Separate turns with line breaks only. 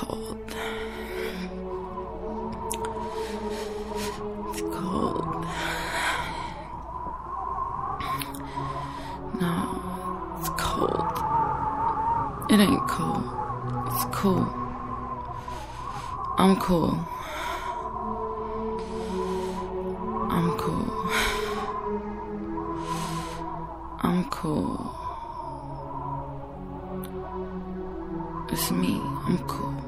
cold. It's cold. No, it's cold. It ain't cold. It's cool. I'm cool. I'm cool. I'm cool. It's me. I'm cool.